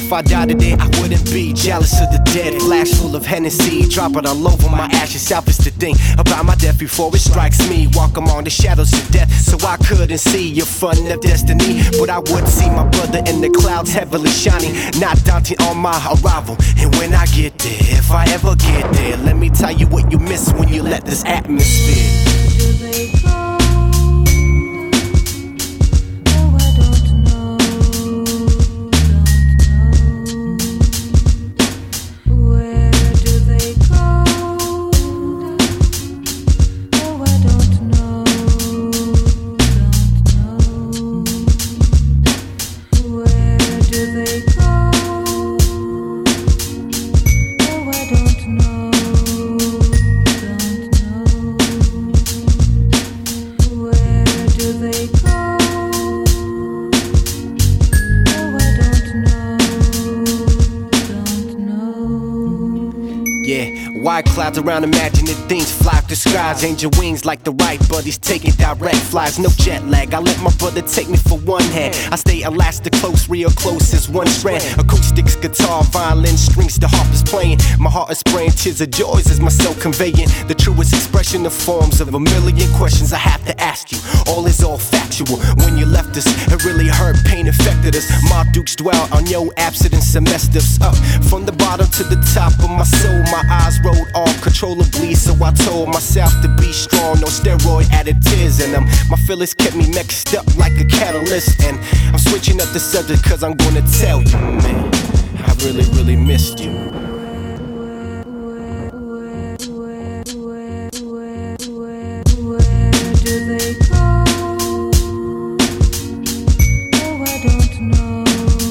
If I died today, I wouldn't be jealous of the dead. Glass full of Hennessy, drop it all over my ashes. Selfish to think about my death before it strikes me. Walk among the shadows of death, so I couldn't see your fun of destiny. But I would see my brother in the clouds, heavily shining, not daunting on my arrival. And when I get there, if I ever get there, let me tell you what you miss when you let this atmosphere. Yeah, white clouds around imagining things fly through skies. Angel wings like the right buddies taking direct flies. No jet lag, I let my brother take me for one hand. I stay elastic close, real close as one strand. Acoustics, guitar, violin, strings, the harp is playing. My heart is spraying tears of joys as my soul conveying the truest expression of forms of a million questions I have to ask you. All is all factual. When you left us, it really hurt, pain affected us. My dukes dwell on your absent semesters. Up from the bottom to the top of my soul, my eyes rolled uncontrollably, so I told myself to be strong, no steroid additives in them. My feelings kept me mixed up like a catalyst, and I'm switching up the subject cause I'm gonna tell you, man, I really, really missed you. Where do they go? Oh, I don't know.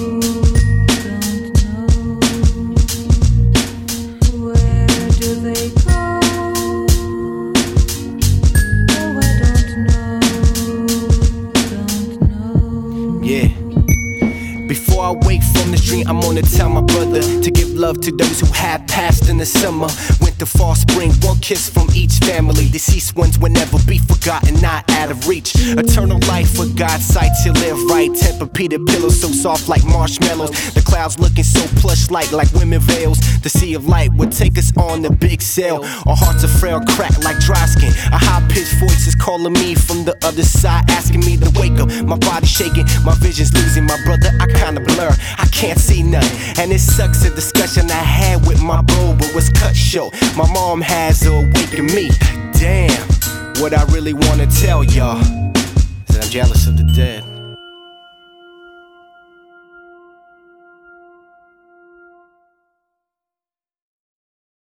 Yeah. Before I wake from this dream, I'm gonna tell my brother to give love to those who have passed in the summer, winter, fall, spring. One kiss from each family. Deceased ones will never be forgotten, not out of reach. Eternal life for God's sight to live right. Tempur-Pedic pillows so soft like marshmallows. The clouds looking so plush like women veils. The sea of light would take us on the big sail. Our hearts are frail, cracked like dry skin. A high-pitched voice is calling me from the other side, asking me to wake up. My body shaking, my vision's losing. My brother, I kinda blur, I can't see nothing. And it sucks, a discussion I had with my bro, but was cut short. My mom has awakened me. Damn, what I really wanna tell y'all is that I'm jealous of the dead.